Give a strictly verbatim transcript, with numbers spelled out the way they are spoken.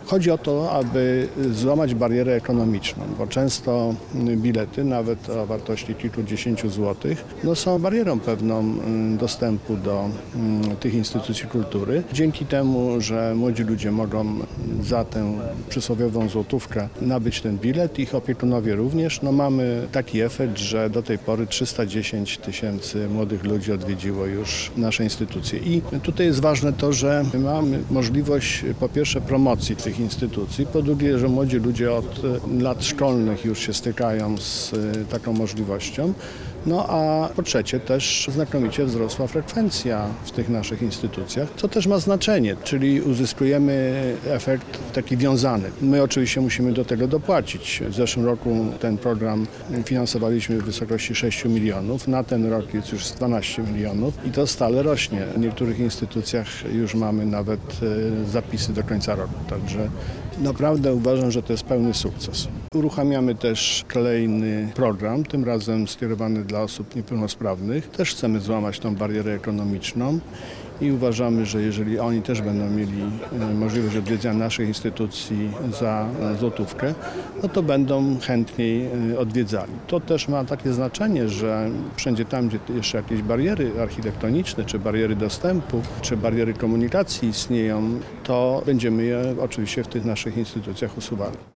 Chodzi o to, aby złamać barierę ekonomiczną, bo często bilety, nawet o wartości kilkudziesięciu złotych, no są barierą pewną dostępu do tych instytucji kultury. Dzięki temu, że młodzi ludzie mogą za tę przysłowiową złotówkę nabyć ten bilet, ich opiekunowie również, no mamy taki efekt, że do tej pory trzysta dziesięć tysięcy młodych ludzi odwiedziło już nasze instytucje. I tutaj jest ważne to, że mamy możliwość po pierwsze promocji tych instytucji, po drugie, że młodzi ludzie od lat szkolnych już się stykają z taką możliwością. No a po trzecie też znakomicie wzrosła frekwencja w tych naszych instytucjach, co też ma znaczenie, czyli uzyskujemy efekt taki wiązany. My oczywiście musimy do tego dopłacić. W zeszłym roku ten program finansowaliśmy w wysokości sześciu milionów, na ten rok jest już dwanaście milionów i to stale rośnie. W niektórych instytucjach już mamy nawet zapisy do końca roku, także naprawdę uważam, że to jest pełny sukces. Uruchamiamy też kolejny program, tym razem skierowany dla osób niepełnosprawnych. Też chcemy złamać tą barierę ekonomiczną i uważamy, że jeżeli oni też będą mieli możliwość odwiedzania naszych instytucji za złotówkę, no to będą chętniej odwiedzali. To też ma takie znaczenie, że wszędzie tam, gdzie jeszcze jakieś bariery architektoniczne, czy bariery dostępu, czy bariery komunikacji istnieją, to będziemy je oczywiście w tych naszych instytucjach usuwali.